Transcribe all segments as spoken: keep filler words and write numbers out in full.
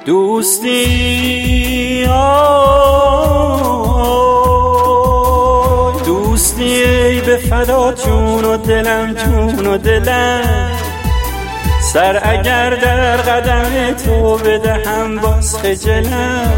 دوستی آی دوستی ای به فدا جون و دلم جون و دلم، سر اگر در قدم تو بدهم باز خجلم.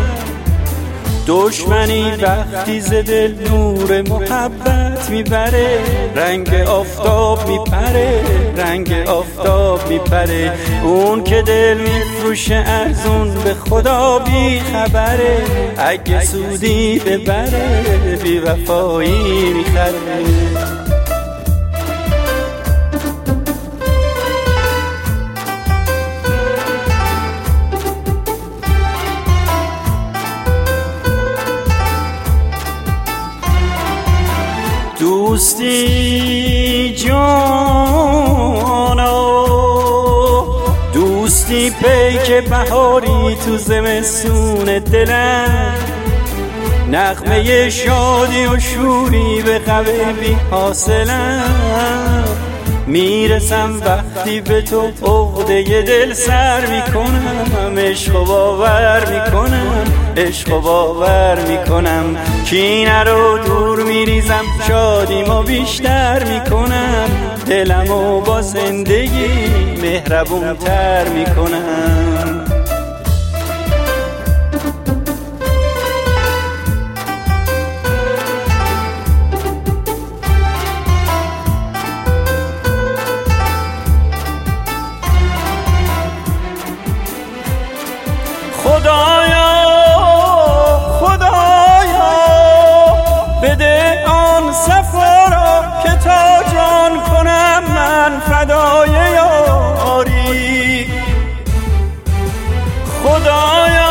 دشمنی وقتی ز دل نور محبت میبره، رنگ آفتاب میپره رنگ آفتاب میپره. اون که دل میفروشه ارزون به خدا بی خبره، اگه سودی ببره بی وفایی میخره. دوستی جانا دوستی پیک بهاری تو زمستون دلم، نغمه شادی و شوری به قوی بی حاصلم. میرسم وقتی به تو عقده دل سر میکنم، عشق و باور میکنم عشق و باور میکنم. کینه رو دور میریزم شادیمو بیشتر میکنم، دلمو با زندگی مهربون تر میکنم. خدایا خدایا بده آن صفا را که تا جان کنم من فدای یاری. خدایا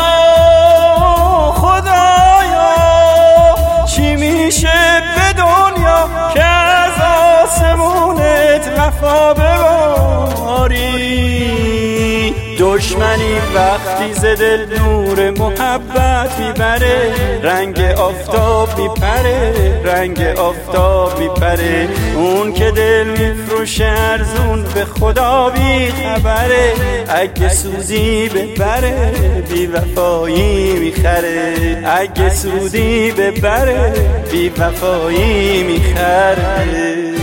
خدایا چی میشه به دنیا که از آسمونت وفا بباری. دشمنی وقتی ز دل نور محبت میبره، رنگ آفتاب میپره رنگ آفتاب میپره. اون که دل میفروشه ارزون به خدا بی خبره، اگه سودی ببره بی وفایی میخره اگه سودی ببره بی وفایی میخره.